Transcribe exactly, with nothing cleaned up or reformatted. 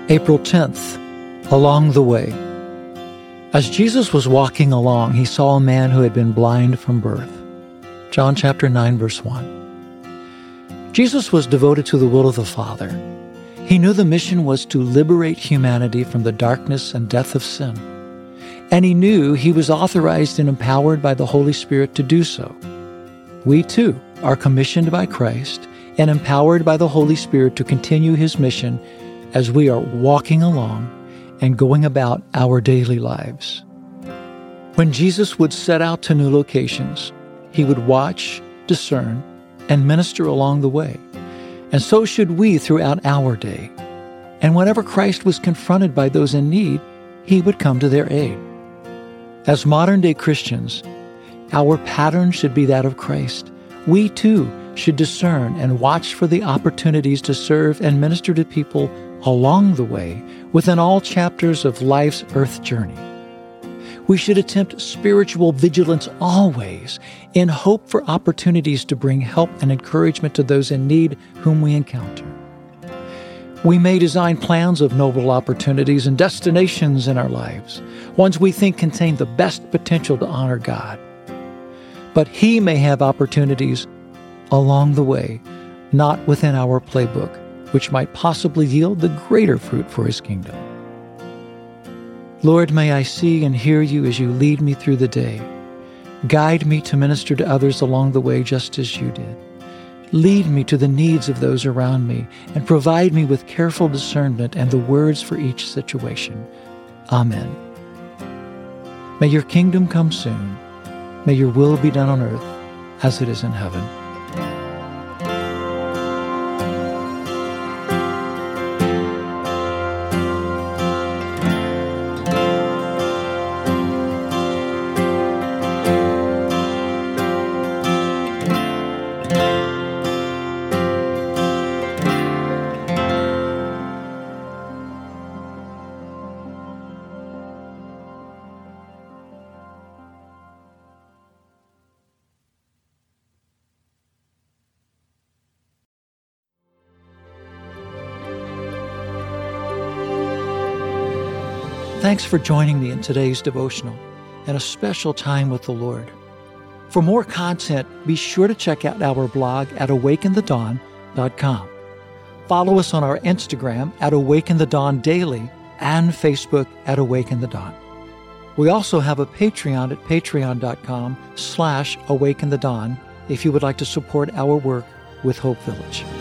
April tenth, Along the Way. As Jesus was walking along, he saw a man who had been blind from birth. John chapter nine, verse one. Jesus was devoted to the will of the Father. He knew the mission was to liberate humanity from the darkness and death of sin. And he knew he was authorized and empowered by the Holy Spirit to do so. We too are commissioned by Christ and empowered by the Holy Spirit to continue his mission as we are walking along and going about our daily lives. When Jesus would set out to new locations, he would watch, discern, and minister along the way. And so should we throughout our day. And whenever Christ was confronted by those in need, he would come to their aid. As modern-day Christians, our pattern should be that of Christ. We too should discern and watch for the opportunities to serve and minister to people along the way within all chapters of life's earth journey. We should attempt spiritual vigilance always in hope for opportunities to bring help and encouragement to those in need whom we encounter. We may design plans of noble opportunities and destinations in our lives, ones we think contain the best potential to honor God. But he may have opportunities along the way, not within our playbook, which might possibly yield the greater fruit for his kingdom. Lord, may I see and hear you as you lead me through the day. Guide me to minister to others along the way just as you did. Lead me to the needs of those around me and provide me with careful discernment and the words for each situation. Amen. May your kingdom come soon. May your will be done on earth as it is in heaven. Thanks for joining me in today's devotional and a special time with the Lord. For more content, be sure to check out our blog at awaken the dawn dot com. Follow us on our Instagram at Awaken the Dawn Daily and Facebook at Awaken the Dawn. We also have a Patreon at patreon.com slash Awaken the Dawn if you would like to support our work with Hope Village.